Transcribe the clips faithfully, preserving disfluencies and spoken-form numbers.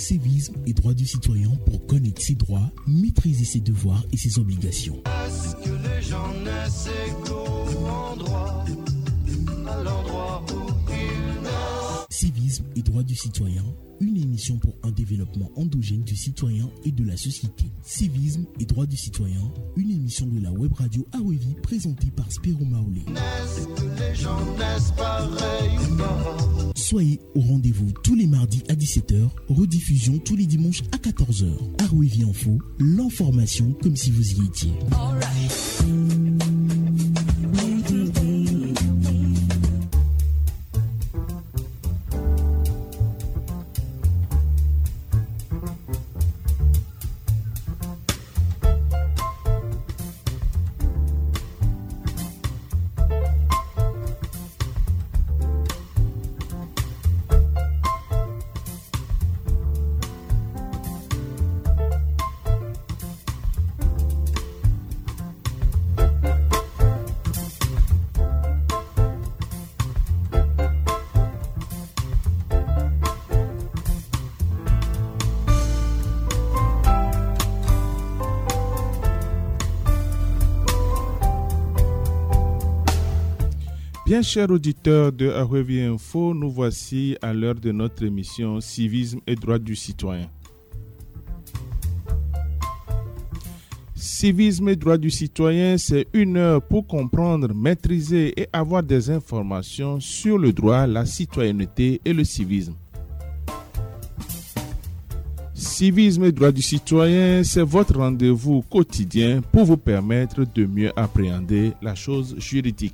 Civisme et droits du citoyen pour connaître ses droits, maîtriser ses devoirs et ses obligations. Est-ce que les gens naissent égaux en droit, à l'endroit où ils naissent? Civisme et droits du citoyen, une émission pour un développement endogène du citoyen et de la société. Civisme et droits du citoyen, une émission de la web radio Awevi présentée par Spiro Maolé. Est-ce que les gens naissent pareils ou pas? Soyez au rendez-vous tous les mardis à dix-sept heures, rediffusion tous les dimanches à quatorze heures. Awevi Info, l'information comme si vous y étiez. All right. Bien chers auditeurs de Awevi Info, nous voici à l'heure de notre émission Civisme et droits du citoyen. Civisme et droits du citoyen, c'est une heure pour comprendre, maîtriser et avoir des informations sur le droit, la citoyenneté et le civisme. Civisme et droits du citoyen, c'est votre rendez-vous quotidien pour vous permettre de mieux appréhender la chose juridique.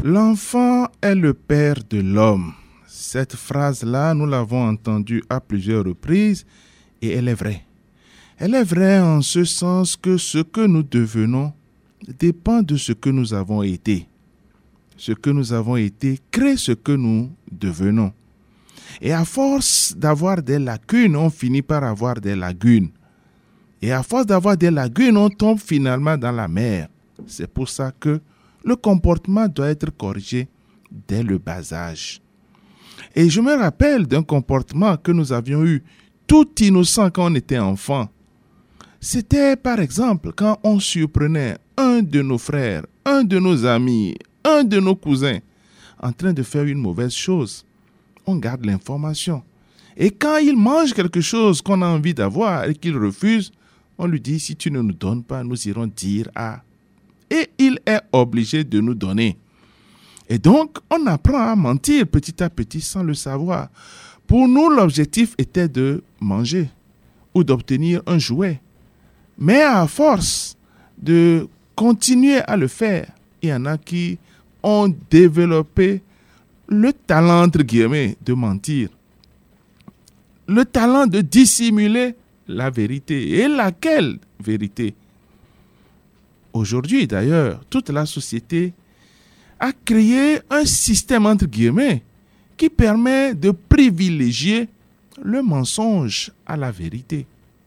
L'enfant est le père de l'homme. Cette phrase-là, nous l'avons entendue à plusieurs reprises et elle est vraie. Elle est vraie en ce sens que ce que nous devenons dépend de ce que nous avons été. Ce que nous avons été crée ce que nous devenons. Et à force d'avoir des lacunes, on finit par avoir des lagunes. Et à force d'avoir des lagunes, on tombe finalement dans la mer. C'est pour ça que le comportement doit être corrigé dès le bas âge. Et je me rappelle d'un comportement que nous avions eu tout innocent quand on était enfant. C'était par exemple quand on surprenait un de nos frères, un de nos amis, un de nos cousins en train de faire une mauvaise chose. On garde l'information. Et quand il mange quelque chose qu'on a envie d'avoir et qu'il refuse, on lui dit, si tu ne nous donnes pas, nous irons dire à... Et il est obligé de nous donner. Et donc, on apprend à mentir petit à petit sans le savoir. Pour nous, l'objectif était de manger ou d'obtenir un jouet. Mais à force de continuer à le faire, il y en a qui ont développé le talent, entre guillemets, de mentir. Le talent de dissimuler la vérité. Et laquelle vérité? Aujourd'hui, d'ailleurs, toute la société a créé un système, entre guillemets, qui permet de privilégier le mensonge à la vérité.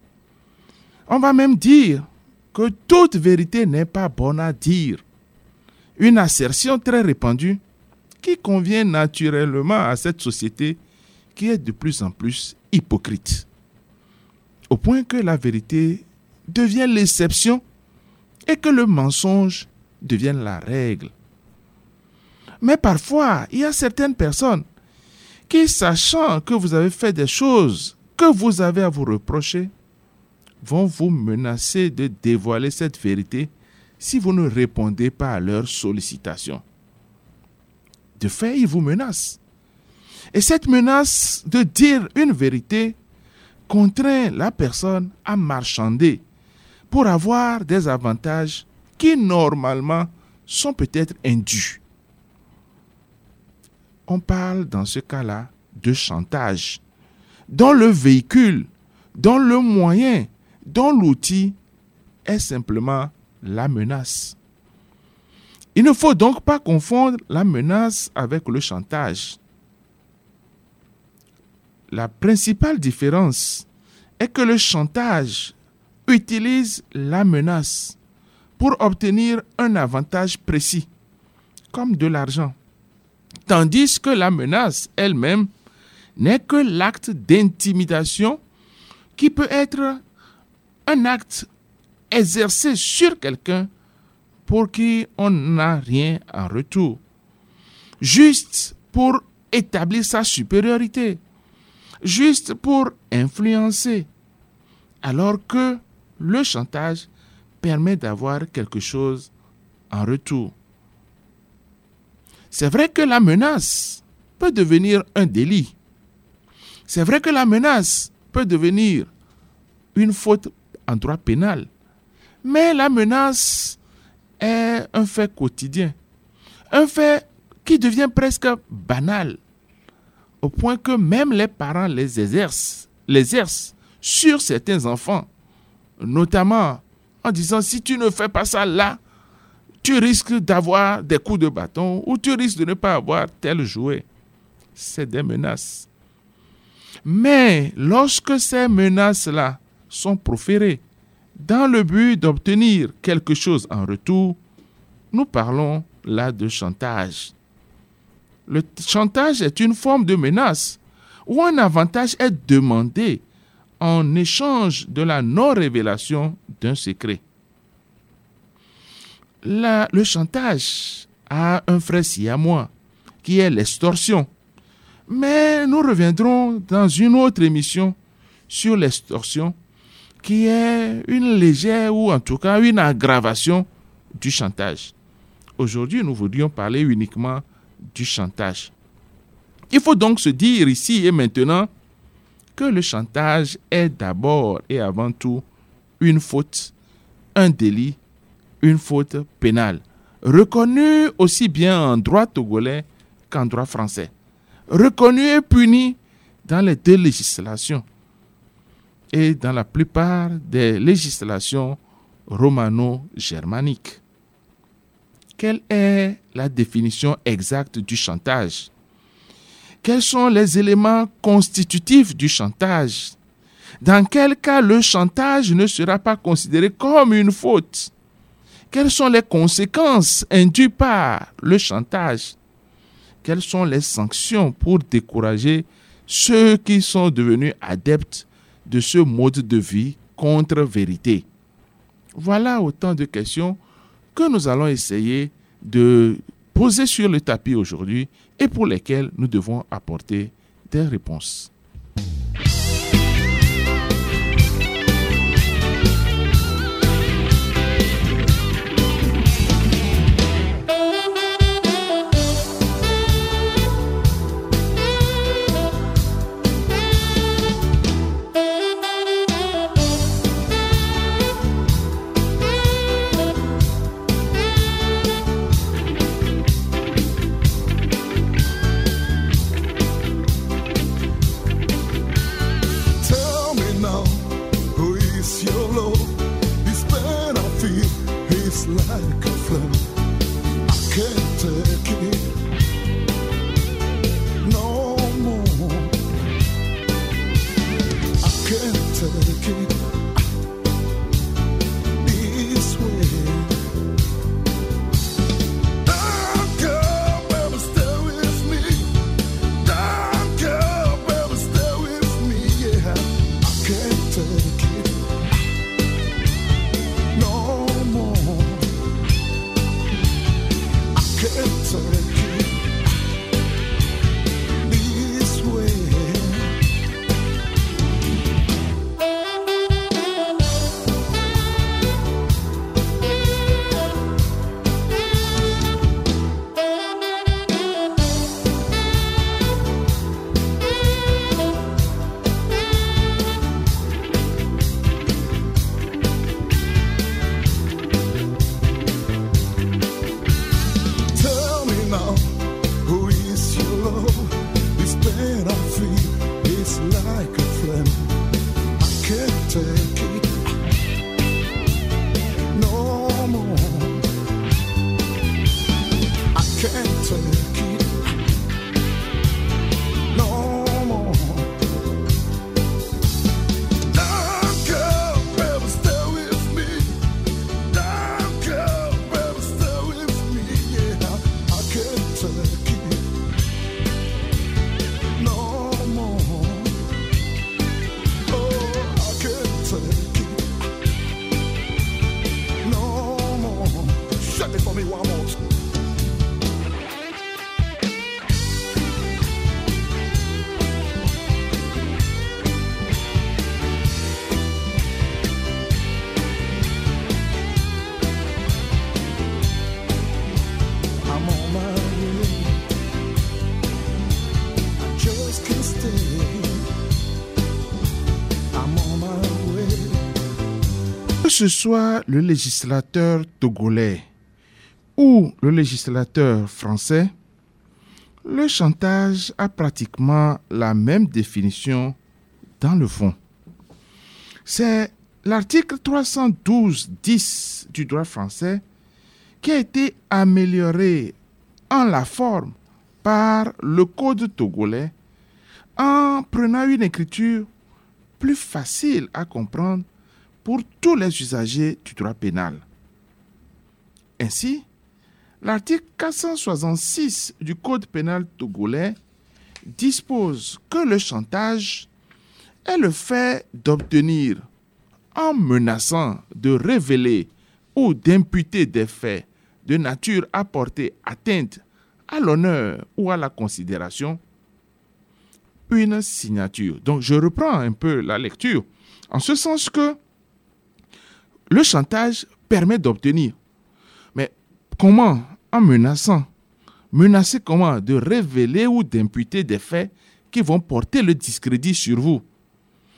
On va même dire que toute vérité n'est pas bonne à dire. Une assertion très répandue qui convient naturellement à cette société qui est de plus en plus hypocrite. Au point que la vérité devient l'exception et que le mensonge devienne la règle. Mais parfois, il y a certaines personnes qui, sachant que vous avez fait des choses que vous avez à vous reprocher, vont vous menacer de dévoiler cette vérité si vous ne répondez pas à leurs sollicitations. De fait, ils vous menacent. Et cette menace de dire une vérité contraint la personne à marchander pour avoir des avantages qui, normalement, sont peut-être indus. On parle dans ce cas-là de chantage, dont le véhicule, dont le moyen, dont l'outil est simplement la menace. Il ne faut donc pas confondre la menace avec le chantage. La principale différence est que le chantage utilise la menace pour obtenir un avantage précis, comme de l'argent. Tandis que la menace elle-même n'est que l'acte d'intimidation qui peut être un acte exercé sur quelqu'un pour qui on n'a rien en retour, juste pour établir sa supériorité, juste pour influencer, alors que le chantage permet d'avoir quelque chose en retour. C'est vrai que la menace peut devenir un délit. C'est vrai que la menace peut devenir une faute en droit pénal. Mais la menace est un fait quotidien. Un fait qui devient presque banal. Au point que même les parents les exercent, les exercent sur certains enfants. Notamment en disant, si tu ne fais pas ça là, tu risques d'avoir des coups de bâton ou tu risques de ne pas avoir tel jouet. C'est des menaces. Mais lorsque ces menaces-là sont proférées dans le but d'obtenir quelque chose en retour, nous parlons là de chantage. Le chantage est une forme de menace où un avantage est demandé en échange de la non-révélation d'un secret. La, le chantage a un frère siamois qui est l'extorsion. Mais nous reviendrons dans une autre émission sur l'extorsion qui est une légère ou en tout cas une aggravation du chantage. Aujourd'hui, nous voudrions parler uniquement du chantage. Il faut donc se dire ici et maintenant que le chantage est d'abord et avant tout une faute, un délit, une faute pénale. reconnu aussi bien en droit togolais qu'en droit français, reconnu et puni dans les deux législations et dans la plupart des législations romano-germaniques. Quelle est la définition exacte du chantage? Quels sont les éléments constitutifs du chantage? Dans quel cas le chantage ne sera pas considéré comme une faute? Quelles sont les conséquences induites par le chantage? Quelles sont les sanctions pour décourager ceux qui sont devenus adeptes de ce mode de vie contre vérité? Voilà autant de questions que nous allons essayer de poser sur le tapis aujourd'hui et pour lesquelles nous devons apporter des réponses. Que ce soit le législateur togolais ou le législateur français, le chantage a pratiquement la même définition dans le fond. C'est l'article trois cent douze tiret dix du droit français qui a été amélioré en la forme par le code togolais en prenant une écriture plus facile à comprendre pour tous les usagers du droit pénal. Ainsi, l'article quatre cent soixante-six du Code pénal togolais dispose que le chantage est le fait d'obtenir, en menaçant de révéler ou d'imputer des faits de nature à porter atteinte à l'honneur ou à la considération, une signature. Donc, je reprends un peu la lecture, en ce sens que le chantage permet d'obtenir. Mais comment? En menaçant. Menacer comment? De révéler ou d'imputer des faits qui vont porter le discrédit sur vous.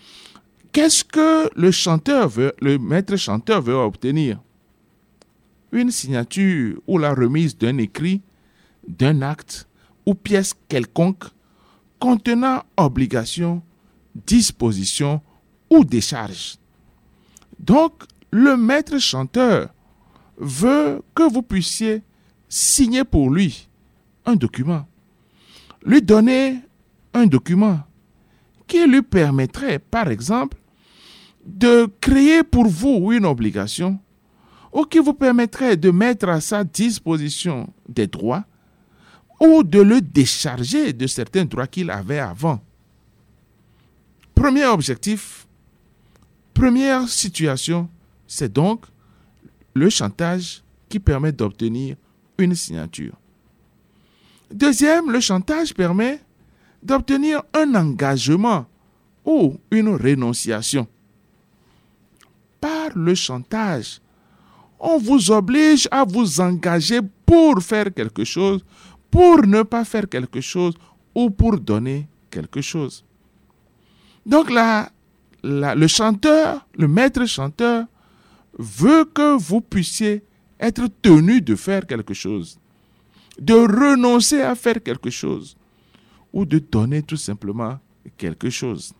Qu'est-ce que le chanteur veut, le maître chanteur veut obtenir? une signature ou la remise d'un écrit, d'un acte ou pièce quelconque contenant obligation, disposition ou décharge. Donc, le maître chanteur veut que vous puissiez signer pour lui un document, lui donner un document qui lui permettrait, par exemple, de créer pour vous une obligation ou qui vous permettrait de mettre à sa disposition des droits ou de le décharger de certains droits qu'il avait avant. Premier objectif, première situation, c'est donc le chantage qui permet d'obtenir une signature. Deuxième, le chantage permet d'obtenir un engagement ou une rénonciation. Par le chantage, on vous oblige à vous engager pour faire quelque chose, pour ne pas faire quelque chose ou pour donner quelque chose. Donc là, là, le chanteur, le maître chanteur, veut que vous puissiez être tenu de faire quelque chose, de renoncer à faire quelque chose ou de donner tout simplement quelque chose.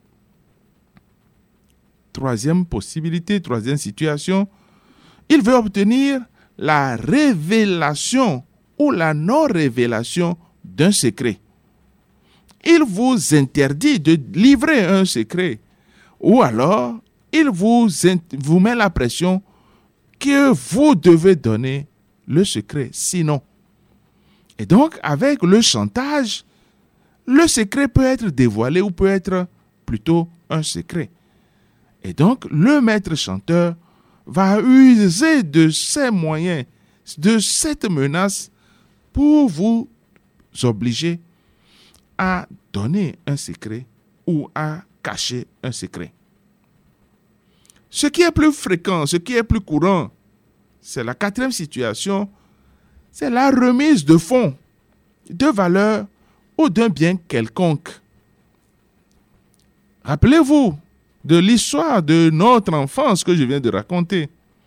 Troisième possibilité, troisième situation, il veut obtenir la révélation ou la non-révélation d'un secret. Il vous interdit de livrer un secret ou alors il vous, vous met la pression que vous devez donner le secret, sinon. Et donc, avec le chantage, le secret peut être dévoilé ou peut être plutôt un secret. Et donc, le maître chanteur va user de ces moyens, de cette menace pour vous obliger à donner un secret ou à cacher un secret. Ce qui est plus fréquent, ce qui est plus courant, c'est la quatrième situation, c'est la remise de fonds, de valeur ou d'un bien quelconque. Rappelez-vous de l'histoire de notre enfance que je viens de raconter.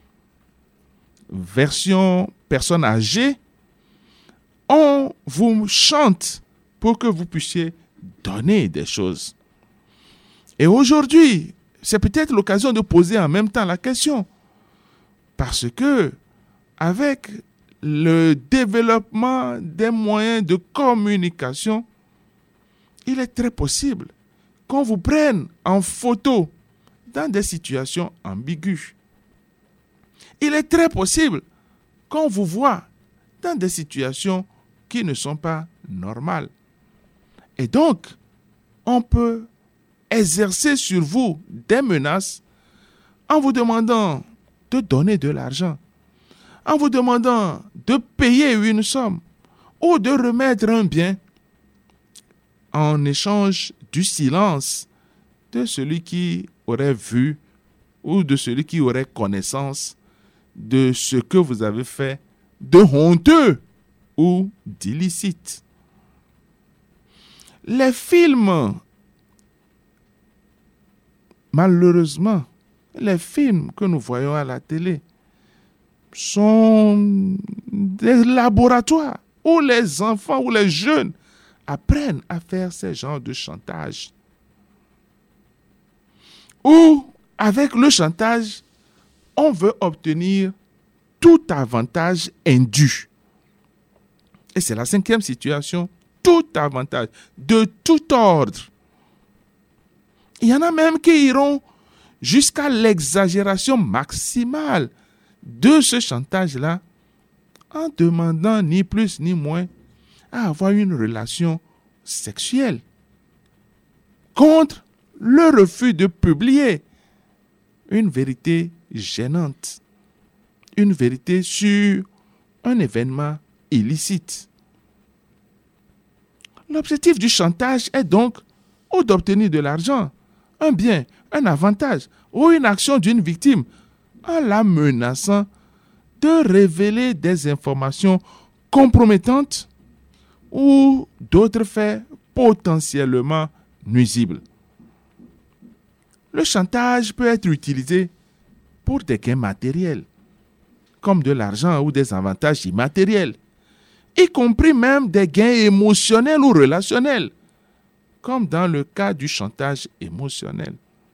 Version personne âgée, on vous chante pour que vous puissiez donner des choses. Et aujourd'hui, c'est peut-être l'occasion de poser en même temps la question. Parce que, avec le développement des moyens de communication, il est très possible qu'on vous prenne en photo dans des situations ambiguës. Il est très possible qu'on vous voit dans des situations qui ne sont pas normales. Et donc, on peut exercer sur vous des menaces en vous demandant de donner de l'argent, en vous demandant de payer une somme ou de remettre un bien en échange du silence de celui qui aurait vu ou de celui qui aurait connaissance de ce que vous avez fait de honteux ou d'illicite. Les films, malheureusement, les films que nous voyons à la télé sont des laboratoires où les enfants ou les jeunes apprennent à faire ce genre de chantage. Ou, avec le chantage, on veut obtenir tout avantage indu. Et c'est la cinquième situation, tout avantage, de tout ordre. Il y en a même qui iront jusqu'à l'exagération maximale de ce chantage-là, en demandant ni plus ni moins à avoir une relation sexuelle, contre le refus de publier une vérité gênante, une vérité sur un événement illicite. L'objectif du chantage est donc ou d'obtenir de l'argent, un bien, un avantage ou une action d'une victime en la menaçant de révéler des informations compromettantes ou d'autres faits potentiellement nuisibles. Le chantage peut être utilisé pour des gains matériels, comme de l'argent ou des avantages immatériels, y compris même des gains émotionnels ou relationnels, comme dans le cas du chantage émotionnel.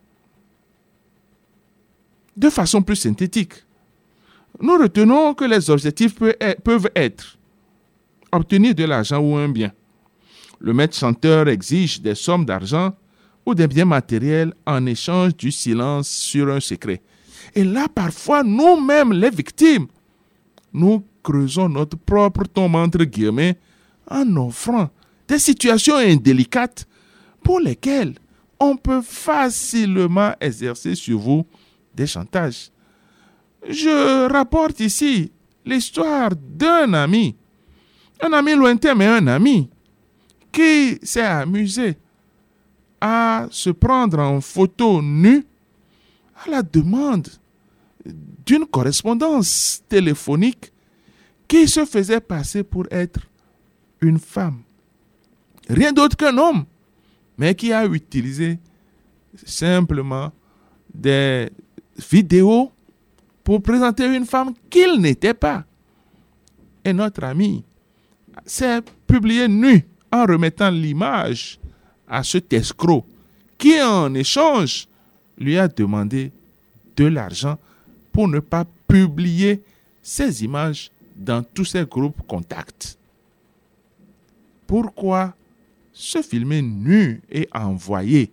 De façon plus synthétique, nous retenons que les objectifs peuvent être obtenir de l'argent ou un bien. Le maître chanteur exige des sommes d'argent ou des biens matériels en échange du silence sur un secret. Et là, parfois, nous-mêmes, les victimes, nous creusons notre propre tombe, entre guillemets, en offrant des situations indélicates pour lesquelles on peut facilement exercer sur vous des chantages. Je rapporte ici l'histoire d'un ami, un ami lointain, mais un ami, qui s'est amusé à se prendre en photo nue à la demande d'une correspondance téléphonique qui se faisait passer pour être une femme. Rien d'autre qu'un homme, mais qui a utilisé simplement des vidéos pour présenter une femme qu'il n'était pas. Et notre ami s'est publié nu en remettant l'image à cet escroc qui, en échange, lui a demandé de l'argent pour ne pas publier ces images dans tous ses groupes contacts. Pourquoi se filmer nu et envoyer?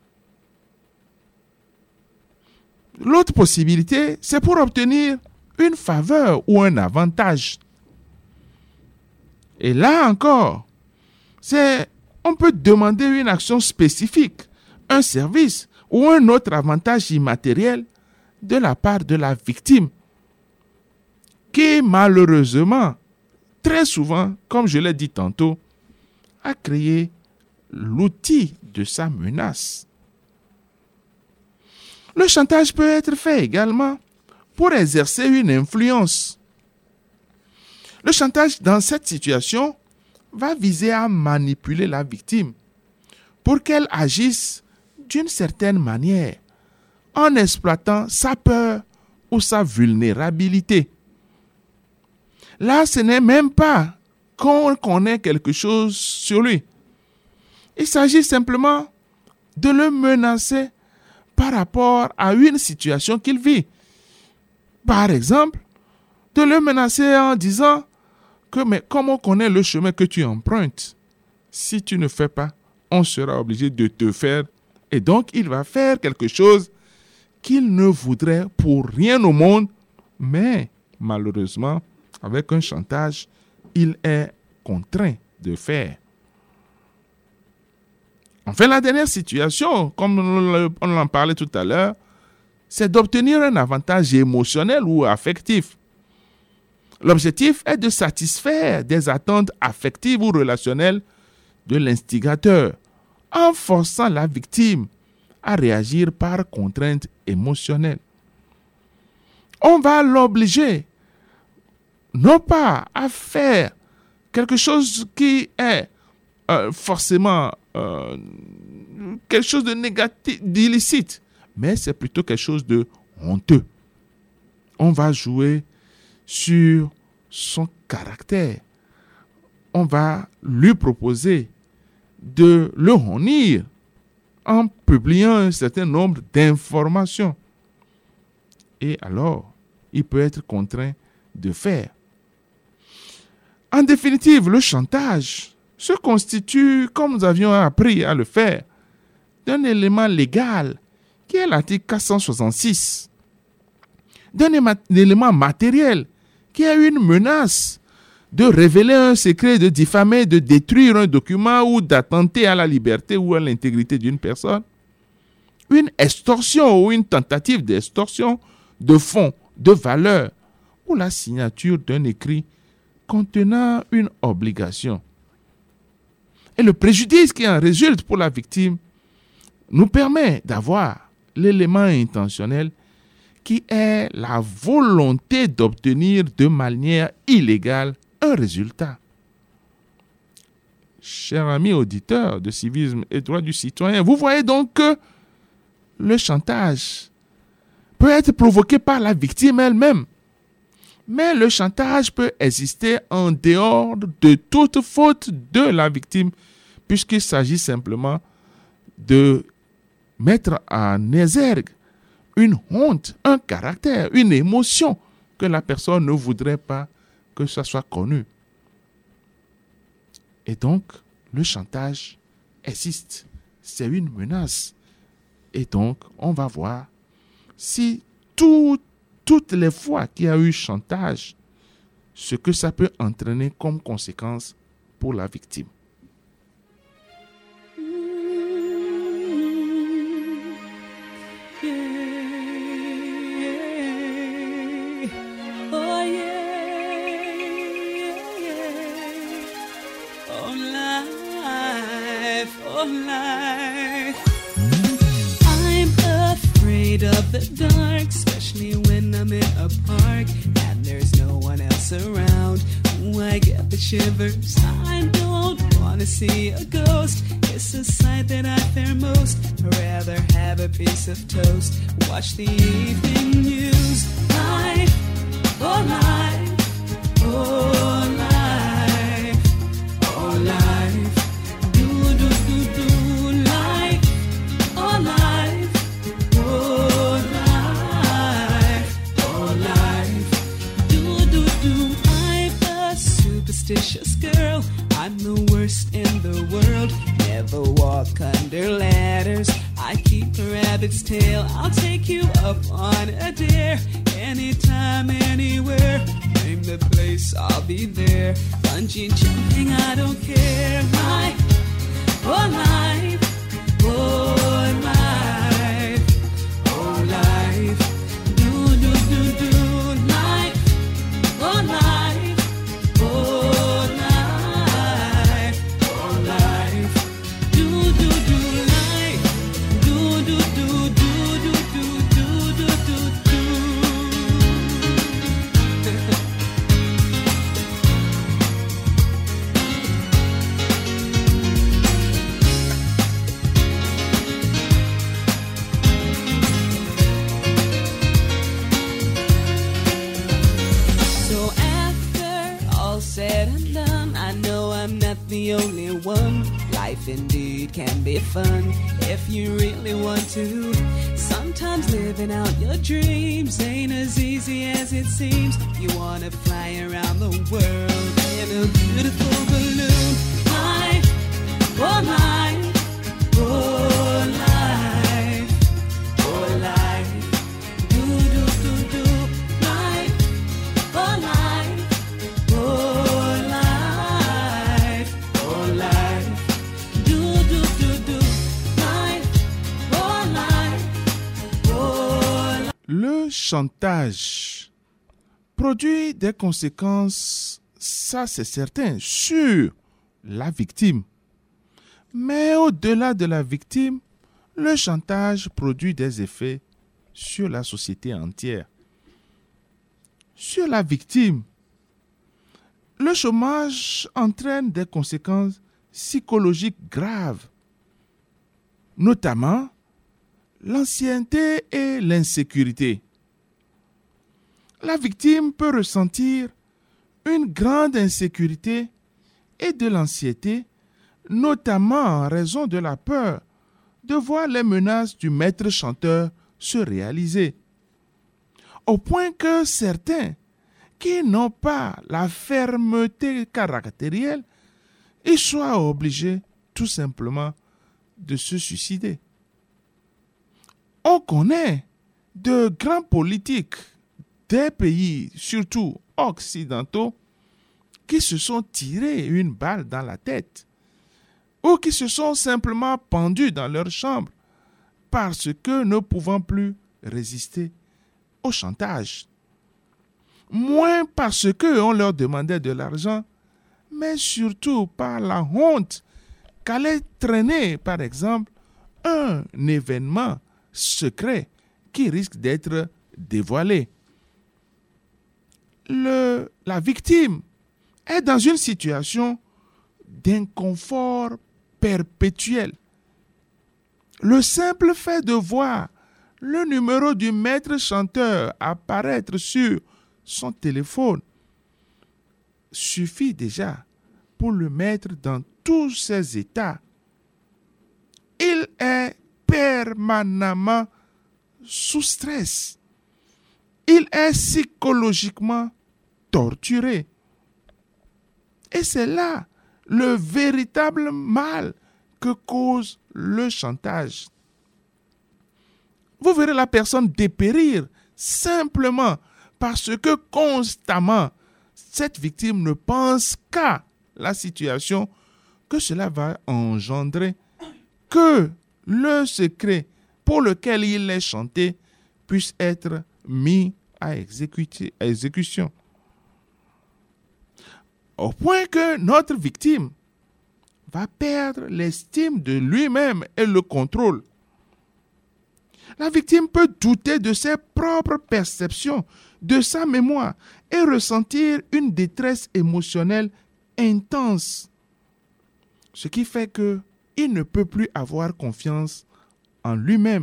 L'autre possibilité, c'est pour obtenir une faveur ou un avantage. Et là encore, c'est, on peut demander une action spécifique, un service ou un autre avantage immatériel de la part de la victime, qui malheureusement, très souvent, comme je l'ai dit tantôt, a créé l'outil de sa menace. Le chantage peut être fait également pour exercer une influence. Le chantage dans cette situation va viser à manipuler la victime pour qu'elle agisse d'une certaine manière en exploitant sa peur ou sa vulnérabilité. Là, ce n'est même pas qu'on connaît quelque chose sur lui. Il s'agit simplement de le menacer par rapport à une situation qu'il vit. Par exemple, de le menacer en disant que mais comme on connaît le chemin que tu empruntes, si tu ne fais pas, on sera obligé de te faire. Et donc, il va faire quelque chose qu'il ne voudrait pour rien au monde, mais malheureusement, avec un chantage, il est contraint de faire. Enfin, la dernière situation, comme on en parlait tout à l'heure, c'est d'obtenir un avantage émotionnel ou affectif. L'objectif est de satisfaire des attentes affectives ou relationnelles de l'instigateur, en forçant la victime à réagir par contrainte émotionnelle. On va l'obliger, non pas à faire quelque chose qui est euh, forcément euh, quelque chose de négatif, d'illicite, mais c'est plutôt quelque chose de honteux. On va jouer sur son caractère. On va lui proposer de le honir en publiant un certain nombre d'informations. Et alors, il peut être contraint de faire. En définitive, le chantage se constitue, comme nous avions appris à le faire, d'un élément légal qui est l'article quatre cent soixante-six, d'un élément matériel qui est une menace de révéler un secret, de diffamer, de détruire un document ou d'attenter à la liberté ou à l'intégrité d'une personne, une extorsion ou une tentative d'extorsion de fonds, de valeurs ou la signature d'un écrit contenant une obligation. Et le préjudice qui en résulte pour la victime nous permet d'avoir l'élément intentionnel qui est la volonté d'obtenir de manière illégale un résultat. Chers amis auditeurs de civisme et droit du citoyen, vous voyez donc que le chantage peut être provoqué par la victime elle-même, Mais le chantage peut exister en dehors de toute faute de la victime, puisqu'il s'agit simplement de mettre en exergue une honte, un caractère, une émotion que la personne ne voudrait pas que ça soit connu. Et donc, le chantage existe. C'est une menace. Et donc, on va voir si tout, toutes les fois qu'il y a eu chantage, ce que ça peut entraîner comme conséquence pour la victime. Of the dark, especially when I'm in a park and there's no one else around. Ooh, I get the shivers. I don't wanna see a ghost. It's a sight that I fear most. I'd rather have a piece of toast. Watch the evening news. Life, oh life, oh life, oh life. Do do do do life, oh life. Superstitious girl, I'm the worst in the world. Never walk under ladders. I keep a rabbit's tail. I'll take you up on a dare. Anytime, anywhere. Name the place, I'll be there. Bungee jumping, I don't care. My whole life, oh life, oh life. Do do do do life, oh life. The only one. Life indeed can be fun if you really want to. Sometimes living out your dreams ain't as easy as it seems. You wanna fly around the world in a beautiful balloon. Life, oh life, oh life, oh life. Do do do do life, oh life, oh. Le chantage produit des conséquences, ça c'est certain, sur la victime. Mais au-delà de la victime, le chantage produit des effets sur la société entière. Sur la victime, le chômage entraîne des conséquences psychologiques graves, notamment l'ancienneté et l'insécurité. La victime peut ressentir une grande insécurité et de l'anxiété, notamment en raison de la peur de voir les menaces du maître chanteur se réaliser. Au point que certains qui n'ont pas la fermeté caractérielle, ils soient obligés tout simplement de se suicider. On connaît de grands politiques des pays, surtout occidentaux, qui se sont tirés une balle dans la tête ou qui se sont simplement pendus dans leur chambre parce que ne pouvant plus résister au chantage. Moins parce qu'on leur demandait de l'argent, mais surtout par la honte qu'allait traîner, par exemple, un événement secret qui risque d'être dévoilé. Le, la victime est dans une situation d'inconfort perpétuel. Le simple fait de voir le numéro du maître chanteur apparaître sur son téléphone suffit déjà pour le mettre dans tous ses états. Il est permanemment sous stress. Il est psychologiquement torturé. Et c'est là le véritable mal que cause le chantage. Vous verrez la personne dépérir simplement parce que constamment, cette victime ne pense qu'à la situation que cela va engendrer, que le secret pour lequel il est chanté puisse être mis à, exécuter, à exécution. Au point que notre victime va perdre l'estime de lui-même et le contrôle. La victime peut douter de ses propres perceptions, de sa mémoire et ressentir une détresse émotionnelle intense. Ce qui fait qu'il ne peut plus avoir confiance en lui-même.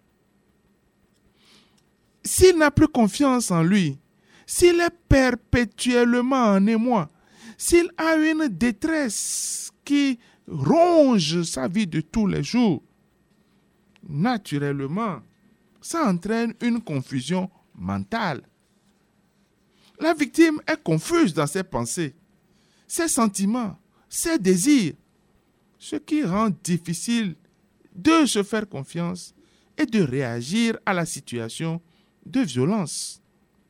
S'il n'a plus confiance en lui, s'il est perpétuellement en émoi, s'il a une détresse qui ronge sa vie de tous les jours, naturellement, ça entraîne une confusion mentale. La victime est confuse dans ses pensées, ses sentiments, ses désirs, ce qui rend difficile de se faire confiance et de réagir à la situation de violence.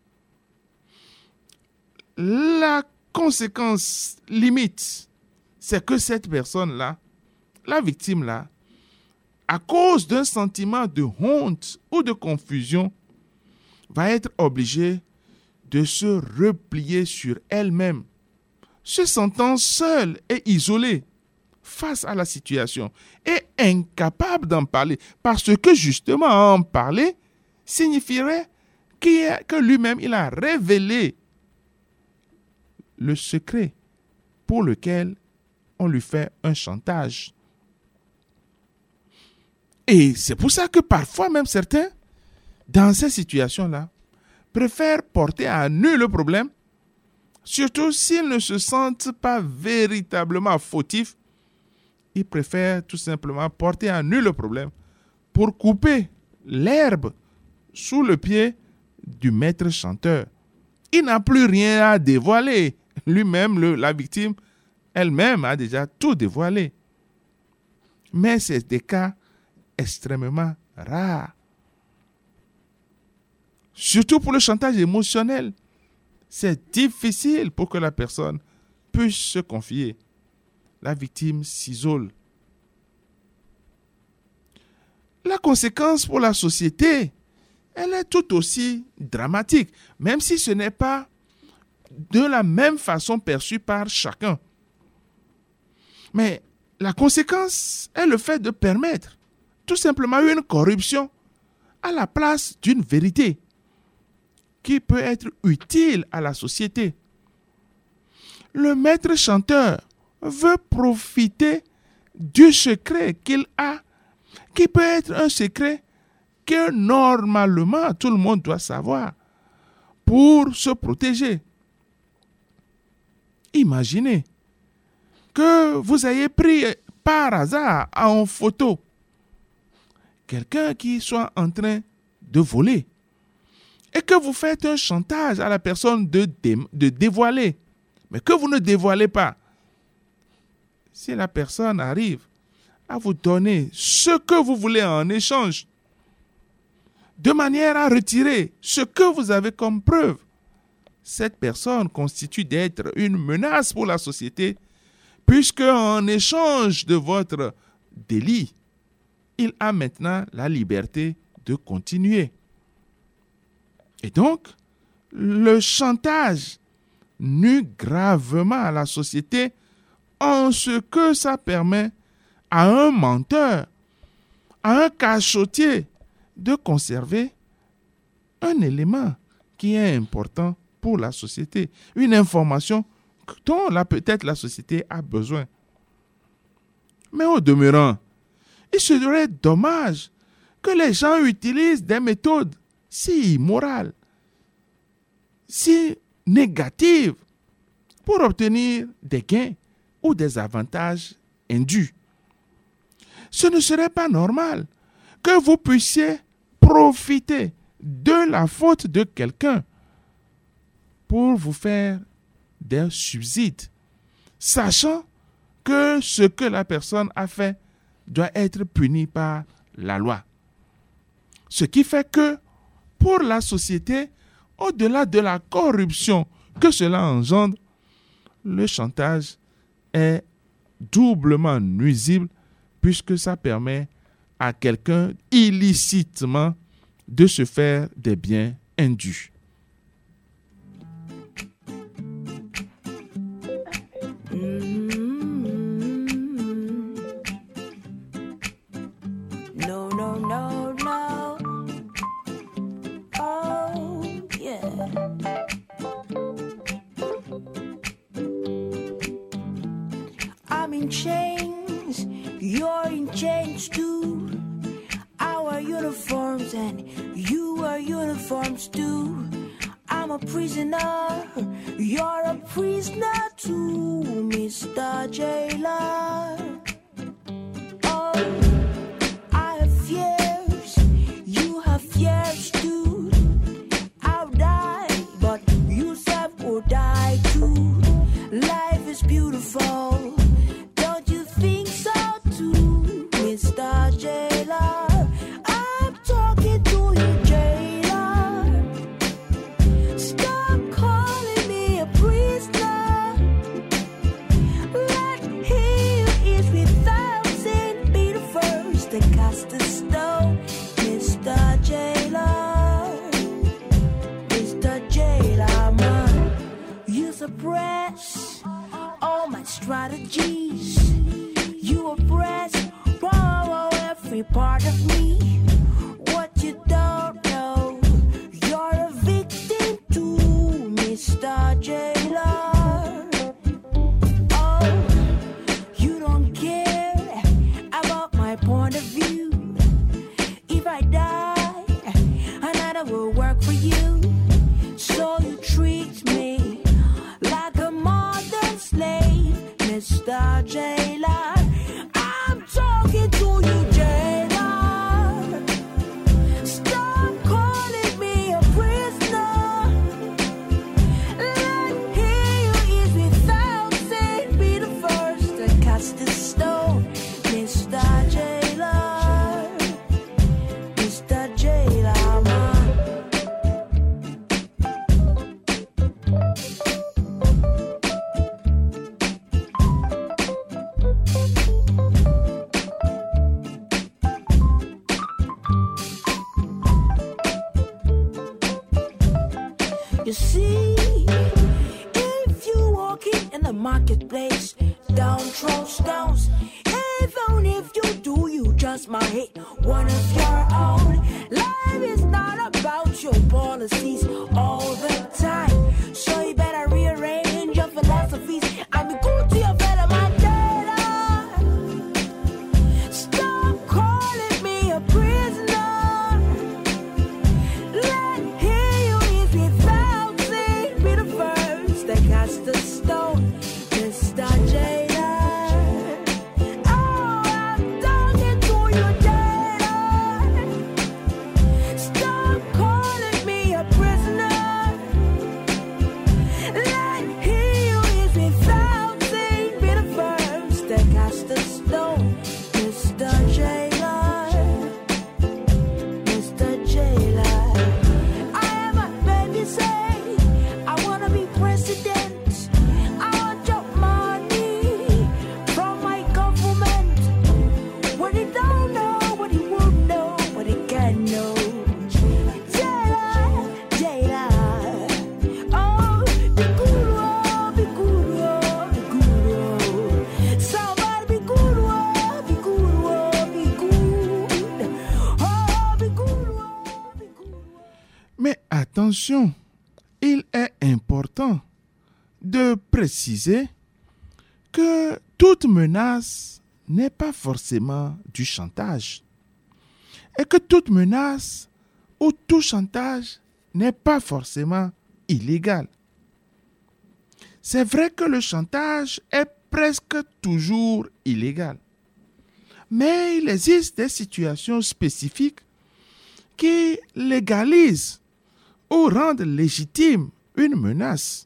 La conséquence limite, c'est que cette personne-là, la victime-là, à cause d'un sentiment de honte ou de confusion, va être obligée de se replier sur elle-même, se sentant seule et isolée face à la situation et incapable d'en parler, parce que justement en parler signifierait que lui-même il a révélé le secret pour lequel on lui fait un chantage. Et c'est pour ça que parfois même certains, dans ces situations-là, préfèrent porter à nu le problème, surtout s'ils ne se sentent pas véritablement fautifs. Ils préfèrent tout simplement porter à nu le problème pour couper l'herbe sous le pied du maître chanteur. Il n'a plus rien à dévoiler. Lui-même, le, la victime, elle-même a déjà tout dévoilé. Mais c'est des cas extrêmement rares. Surtout pour le chantage émotionnel, c'est difficile pour que la personne puisse se confier. La victime s'isole. La conséquence pour la société, elle est tout aussi dramatique, même si ce n'est pas de la même façon perçue par chacun. Mais la conséquence est le fait de permettre tout simplement une corruption à la place d'une vérité qui peut être utile à la société. Le maître chanteur veut profiter du secret qu'il a, qui peut être un secret que normalement tout le monde doit savoir pour se protéger. Imaginez que vous ayez pris par hasard en photo quelqu'un qui soit en train de voler et que vous faites un chantage à la personne de, dé, de dévoiler, mais que vous ne dévoilez pas. Si la personne arrive à vous donner ce que vous voulez en échange, de manière à retirer ce que vous avez comme preuve, cette personne constitue d'être une menace pour la société, puisque en échange de votre délit, il a maintenant la liberté de continuer. Et donc, le chantage nuit gravement à la société en ce que ça permet à un menteur, à un cachotier de conserver un élément qui est important pour la société, une information dont là, peut-être la société a besoin. Mais au demeurant, il serait dommage que les gens utilisent des méthodes si immorales, si négatives pour obtenir des gains ou des avantages indus. Ce ne serait pas normal que vous puissiez profiter de la faute de quelqu'un pour vous faire des subsides, sachant que ce que la personne a fait doit être puni par la loi. Ce qui fait que, pour la société, au-delà de la corruption que cela engendre, le chantage est doublement nuisible puisque ça permet à quelqu'un illicitement de se faire des biens indus. No, no, no, no. Oh, yeah. I'm in chains, you're in chains too. Our uniforms and you are uniforms too. I'm a prisoner, you're a prisoner too, Mister Jailer. Oh, I have fears, you have fears too. I'll die, but you self will die too. Life is beautiful, don't you think so too, Mister Jailer? I'm talking to you, Jailer. Stop calling me a prisoner. Let he who is without sin be the first to cast a stone, Mister Jailer. Mister Jailer, man, you suppress all my strategies. You oppress, whoa, every part of me. What you don't know, you're a victim too, Mister Jailer. Oh, you don't care about my point of view. If I die, another will work for you. So you treat me like a modern slave, Mister Jailer. I'm talking to you, Jailer. Stop calling me a prisoner. Let he who is without sin be the first to cast the stone, Mister Jailer. Mister Jailer, man. You see, if you walking in the marketplace, don't throw stones. Even if you do, you just might hit one of your own. Life is not about your policies all the time, so you better rearrange your philosophies. I be good to your fellow man. Stop calling me a prisoner. Let he who is without sin be the first to cast the stone, Mister Jailer. Oh, I'm talking to you, Jailer. Stop calling me a prisoner. Let he who is without sin be the first to cast the stone, Mister Jailer. Mister Jailer. I am a baby say, I wanna be president. I want your money from my government. What he don't know, what he won't know, what he can know. Jailer, Jailer. Oh, be good, oh, be good, oh, be good, oh. Somebody be good, oh, be good, oh, be good. Oh, be good, oh, be good. Mais attention, il est important de préciser que toute menace n'est pas forcément du chantage et que toute menace ou tout chantage n'est pas forcément illégal. C'est vrai que le chantage est presque toujours illégal. Mais il existe des situations spécifiques qui légalisent ou rendent légitime une menace.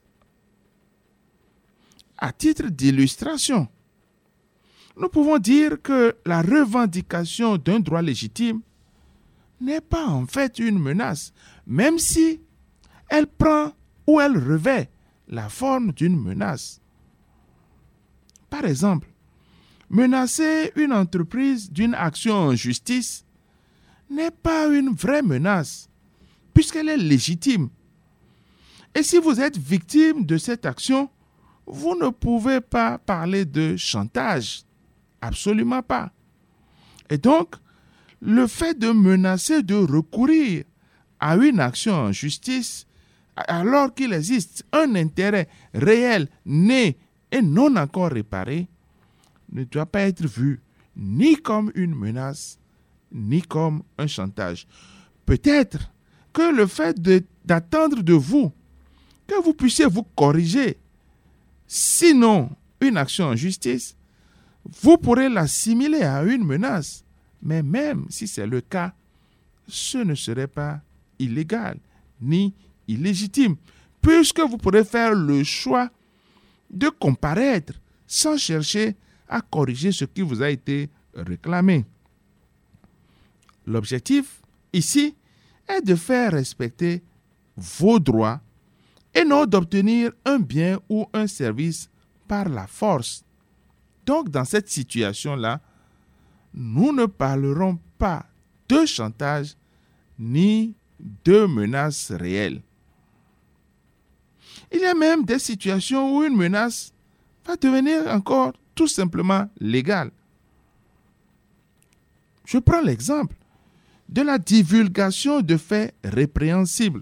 À titre d'illustration, nous pouvons dire que la revendication d'un droit légitime n'est pas en fait une menace, même si elle prend ou elle revêt la forme d'une menace. Par exemple, menacer une entreprise d'une action en justice n'est pas une vraie menace, puisqu'elle est légitime. Et si vous êtes victime de cette action, vous ne pouvez pas parler de chantage. Absolument pas. Et donc, le fait de menacer de recourir à une action en justice, alors qu'il existe un intérêt réel, né et non encore réparé, ne doit pas être vu ni comme une menace, ni comme un chantage. Peut-être que le fait de, d'attendre de vous que vous puissiez vous corriger, sinon une action en justice, vous pourrez l'assimiler à une menace. Mais même si c'est le cas, ce ne serait pas illégal ni illégitime, puisque vous pourrez faire le choix de comparaître sans chercher à corriger ce qui vous a été réclamé. L'objectif, ici, est de faire respecter vos droits et non d'obtenir un bien ou un service par la force. Donc, dans cette situation-là, nous ne parlerons pas de chantage ni de menaces réelles. Il y a même des situations où une menace va devenir encore tout simplement légale. Je prends l'exemple de la divulgation de faits répréhensibles.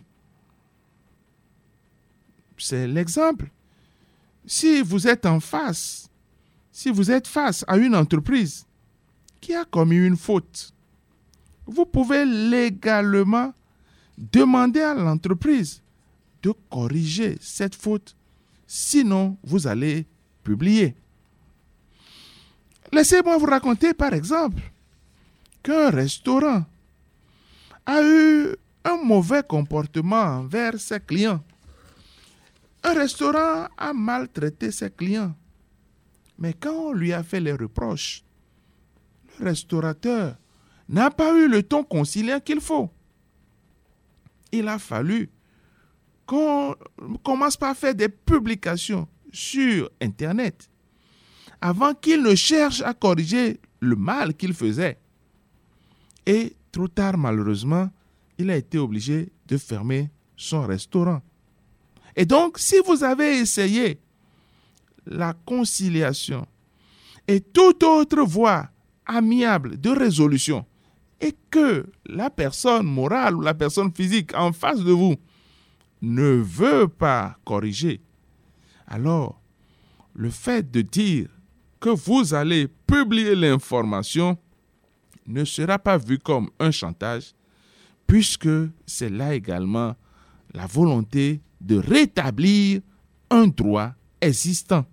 C'est l'exemple. Si vous êtes en face, si vous êtes face à une entreprise qui a commis une faute, vous pouvez légalement demander à l'entreprise de corriger cette faute, sinon vous allez publier. Laissez-moi vous raconter par exemple qu'un restaurant a eu un mauvais comportement envers ses clients. Un restaurant a maltraité ses clients. Mais quand on lui a fait les reproches, le restaurateur n'a pas eu le ton conciliant qu'il faut. Il a fallu qu'on commence par faire des publications sur Internet avant qu'il ne cherche à corriger le mal qu'il faisait. Et trop tard, malheureusement, il a été obligé de fermer son restaurant. Et donc, si vous avez essayé la conciliation et toute autre voie amiable de résolution et que la personne morale ou la personne physique en face de vous ne veut pas corriger, alors le fait de dire que vous allez publier l'information ne sera pas vu comme un chantage, puisque c'est là également la volonté de rétablir un droit existant.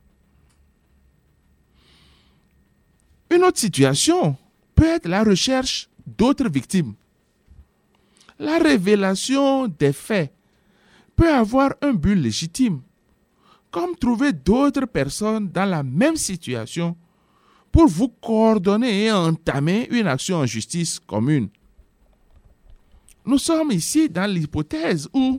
Une autre situation peut être la recherche d'autres victimes. La révélation des faits peut avoir un but légitime, comme trouver d'autres personnes dans la même situation pour vous coordonner et entamer une action en justice commune. Nous sommes ici dans l'hypothèse où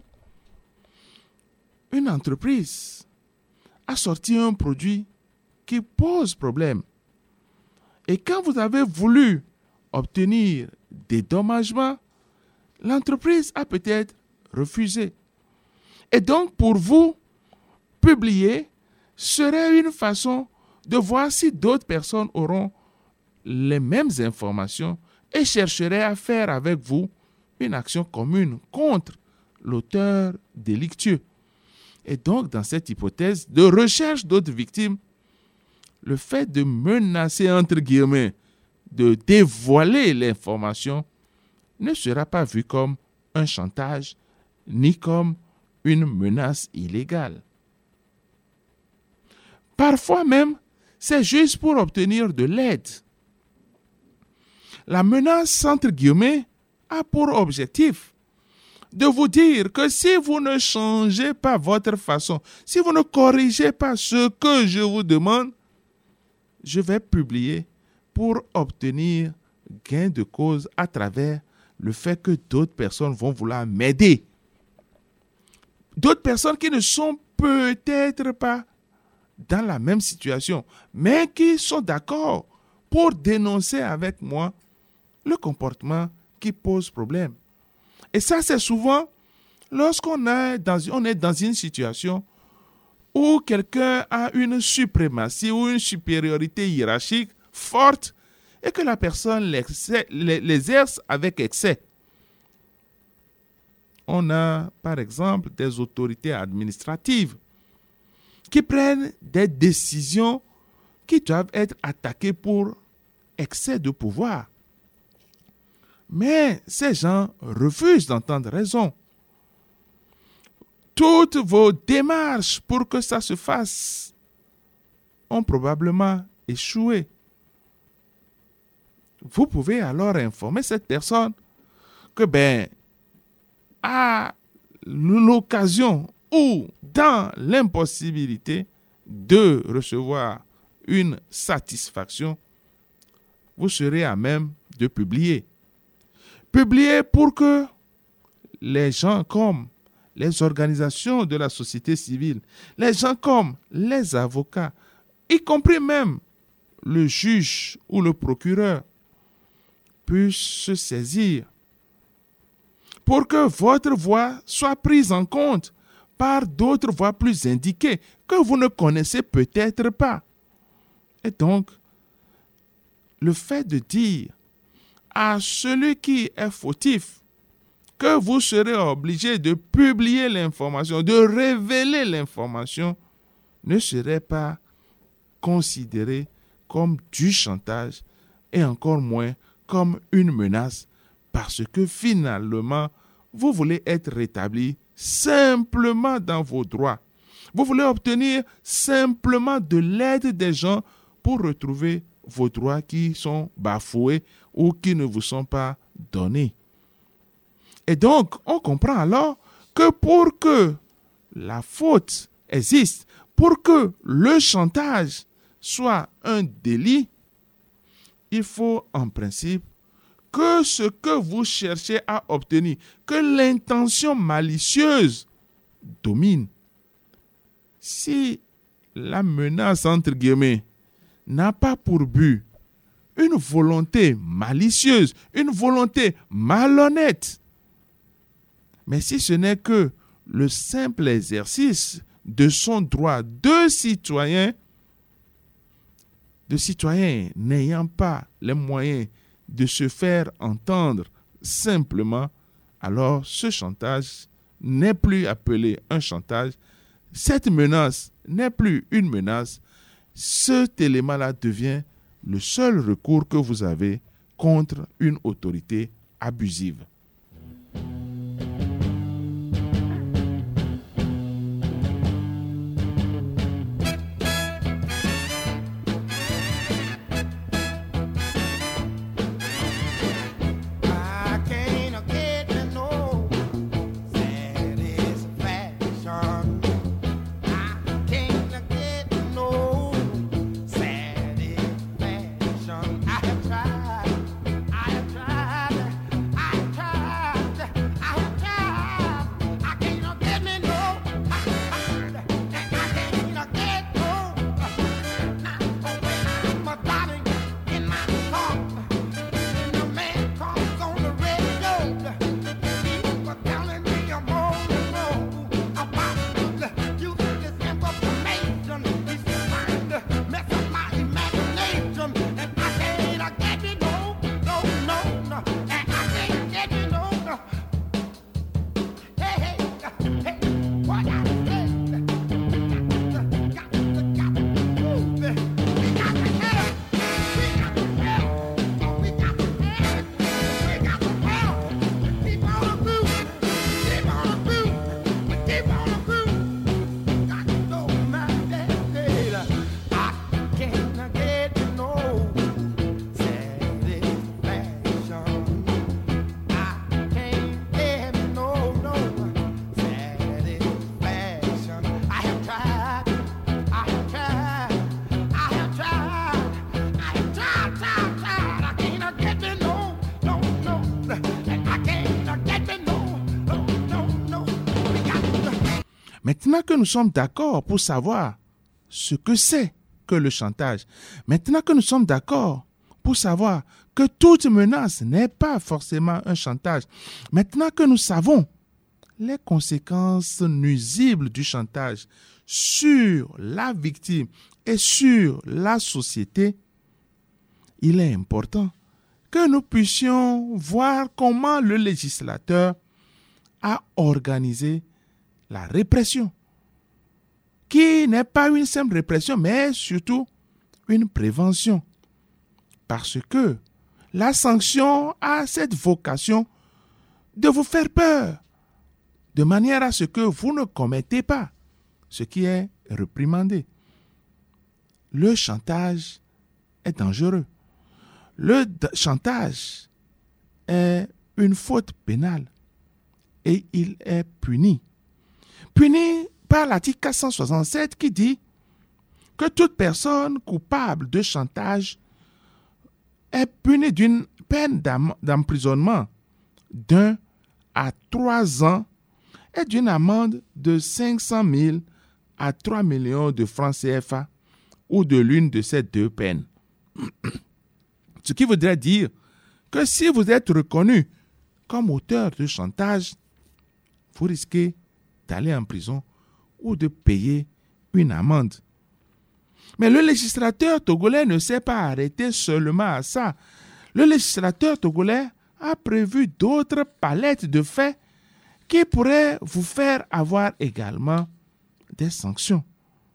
une entreprise a sorti un produit qui pose problème. Et quand vous avez voulu obtenir des dédommagements, l'entreprise a peut-être refusé. Et donc, pour vous, publier serait une façon de voir si d'autres personnes auront les mêmes informations et chercheraient à faire avec vous une action commune contre l'auteur délictueux. Et donc, dans cette hypothèse de recherche d'autres victimes, le fait de menacer, entre guillemets, de dévoiler l'information ne sera pas vu comme un chantage ni comme une menace illégale. Parfois même, c'est juste pour obtenir de l'aide. La menace, entre guillemets, a pour objectif de vous dire que si vous ne changez pas votre façon, si vous ne corrigez pas ce que je vous demande, je vais publier pour obtenir gain de cause à travers le fait que d'autres personnes vont vouloir m'aider. D'autres personnes qui ne sont peut-être pas dans la même situation, mais qui sont d'accord pour dénoncer avec moi le comportement qui pose problème. Et ça, c'est souvent lorsqu'on est dans, on est dans une situation où quelqu'un a une suprématie ou une supériorité hiérarchique forte et que la personne l'exerce avec excès. On a, par exemple, des autorités administratives qui prennent des décisions qui doivent être attaquées pour excès de pouvoir. Mais ces gens refusent d'entendre raison. Toutes vos démarches pour que ça se fasse ont probablement échoué. Vous pouvez alors informer cette personne que, ben, à l'occasion ou dans l'impossibilité de recevoir une satisfaction, vous serez à même de publier. Publier pour que les gens comme les organisations de la société civile, les gens comme les avocats, y compris même le juge ou le procureur, puissent se saisir pour que votre voix soit prise en compte par d'autres voix plus indiquées que vous ne connaissez peut-être pas. Et donc, le fait de dire à celui qui est fautif que vous serez obligé de publier l'information, de révéler l'information, ne serait pas considéré comme du chantage et encore moins comme une menace parce que finalement, vous voulez être rétabli simplement dans vos droits. Vous voulez obtenir simplement de l'aide des gens pour retrouver vos droits qui sont bafoués ou qui ne vous sont pas donnés. Et donc, on comprend alors que pour que la faute existe, pour que le chantage soit un délit, il faut en principe que ce que vous cherchez à obtenir, que l'intention malicieuse domine. Si la menace, entre guillemets, n'a pas pour but une volonté malicieuse, une volonté malhonnête, mais si ce n'est que le simple exercice de son droit de citoyen, de citoyen n'ayant pas les moyens de se faire entendre simplement, alors ce chantage n'est plus appelé un chantage. Cette menace n'est plus une menace. Cet élément-là devient le seul recours que vous avez contre une autorité abusive. I have tried, I have tried, I have tried. Maintenant que nous sommes d'accord pour savoir ce que c'est que le chantage, maintenant que nous sommes d'accord pour savoir que toute menace n'est pas forcément un chantage, maintenant que nous savons les conséquences nuisibles du chantage sur la victime et sur la société, il est important que nous puissions voir comment le législateur a organisé la répression, qui n'est pas une simple répression, mais surtout une prévention. Parce que la sanction a cette vocation de vous faire peur, de manière à ce que vous ne commettez pas ce qui est réprimandé. Le chantage est dangereux. Le d- chantage est une faute pénale et il est puni. Puni par l'article quatre cent soixante-sept qui dit que toute personne coupable de chantage est punie d'une peine d'am- d'emprisonnement d'un à trois ans et d'une amende de cinq cent mille à trois millions de francs C F A ou de l'une de ces deux peines. Ce qui voudrait dire que si vous êtes reconnu comme auteur de chantage, vous risquez d'aller en prison ou de payer une amende. Mais le législateur togolais ne s'est pas arrêté seulement à ça. Le législateur togolais a prévu d'autres palettes de faits qui pourraient vous faire avoir également des sanctions.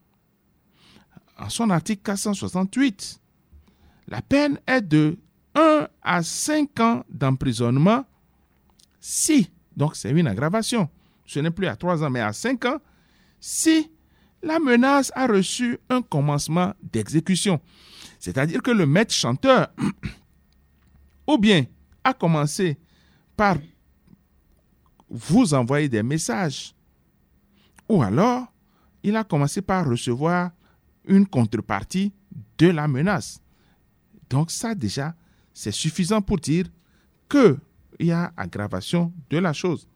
En son article quatre cent soixante-huit, la peine est de un à cinq ans d'emprisonnement si, donc c'est une aggravation, ce n'est plus à trois ans mais à cinq ans, si la menace a reçu un commencement d'exécution. C'est-à-dire que le maître chanteur ou bien a commencé par vous envoyer des messages ou alors il a commencé par recevoir une contrepartie de la menace. Donc ça déjà, c'est suffisant pour dire qu'il y a aggravation de la chose.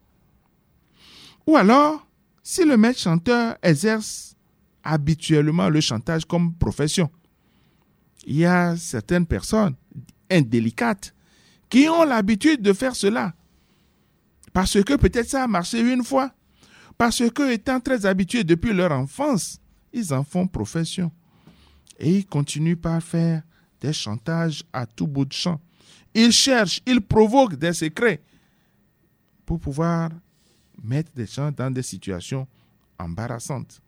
Ou alors, si le maître chanteur exerce habituellement le chantage comme profession, il y a certaines personnes indélicates qui ont l'habitude de faire cela. Parce que peut-être ça a marché une fois. Parce que étant très habitués depuis leur enfance, ils en font profession. Et ils continuent par faire des chantages à tout bout de champ. Ils cherchent, ils provoquent des secrets pour pouvoir mettre des gens dans des situations embarrassantes.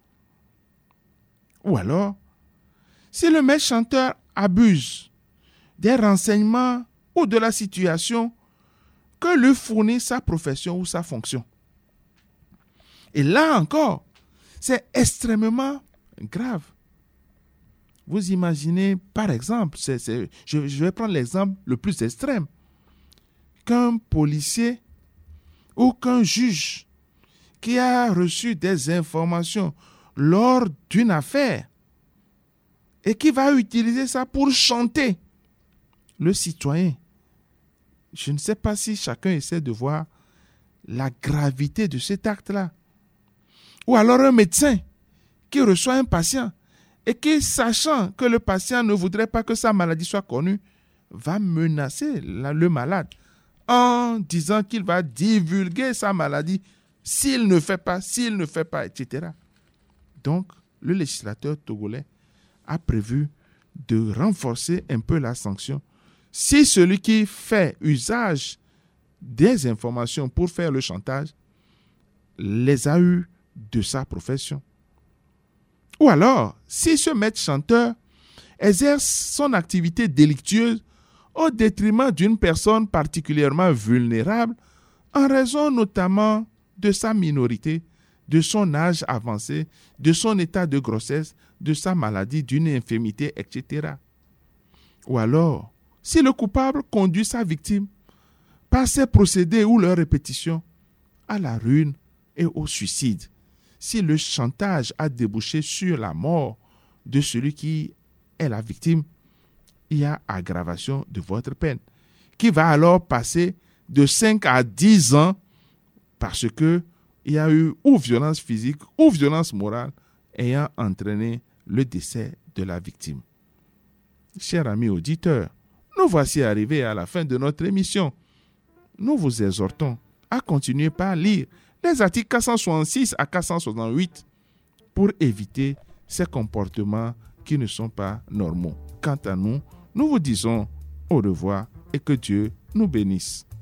Ou alors, si le maître chanteur abuse des renseignements ou de la situation que lui fournit sa profession ou sa fonction. Et là encore, c'est extrêmement grave. Vous imaginez, par exemple, c'est, c'est, je, je vais prendre l'exemple le plus extrême, qu'un policier ou qu'un juge qui a reçu des informations lors d'une affaire et qui va utiliser ça pour chanter le citoyen. Je ne sais pas si chacun essaie de voir la gravité de cet acte-là. Ou alors un médecin qui reçoit un patient et qui, sachant que le patient ne voudrait pas que sa maladie soit connue, va menacer la, le malade en disant qu'il va divulguer sa maladie s'il ne fait pas, s'il ne fait pas, et cetera. Donc, le législateur togolais a prévu de renforcer un peu la sanction. Si celui qui fait usage des informations pour faire le chantage les a eues de sa profession. Ou alors, si ce maître chanteur exerce son activité délictueuse au détriment d'une personne particulièrement vulnérable en raison notamment de sa minorité, de son âge avancé, de son état de grossesse, de sa maladie, d'une infirmité, et cetera. Ou alors, si le coupable conduit sa victime par ses procédés ou leurs répétitions à la ruine et au suicide, si le chantage a débouché sur la mort de celui qui est la victime, il y a aggravation de votre peine, qui va alors passer de cinq à dix ans parce que il y a eu ou violence physique ou violence morale ayant entraîné le décès de la victime. Chers amis auditeurs, nous voici arrivés à la fin de notre émission. Nous vous exhortons à continuer par lire les articles quatre cent soixante-six à quatre cent soixante-huit pour éviter ces comportements qui ne sont pas normaux. Quant à nous, nous vous disons au revoir et que Dieu nous bénisse.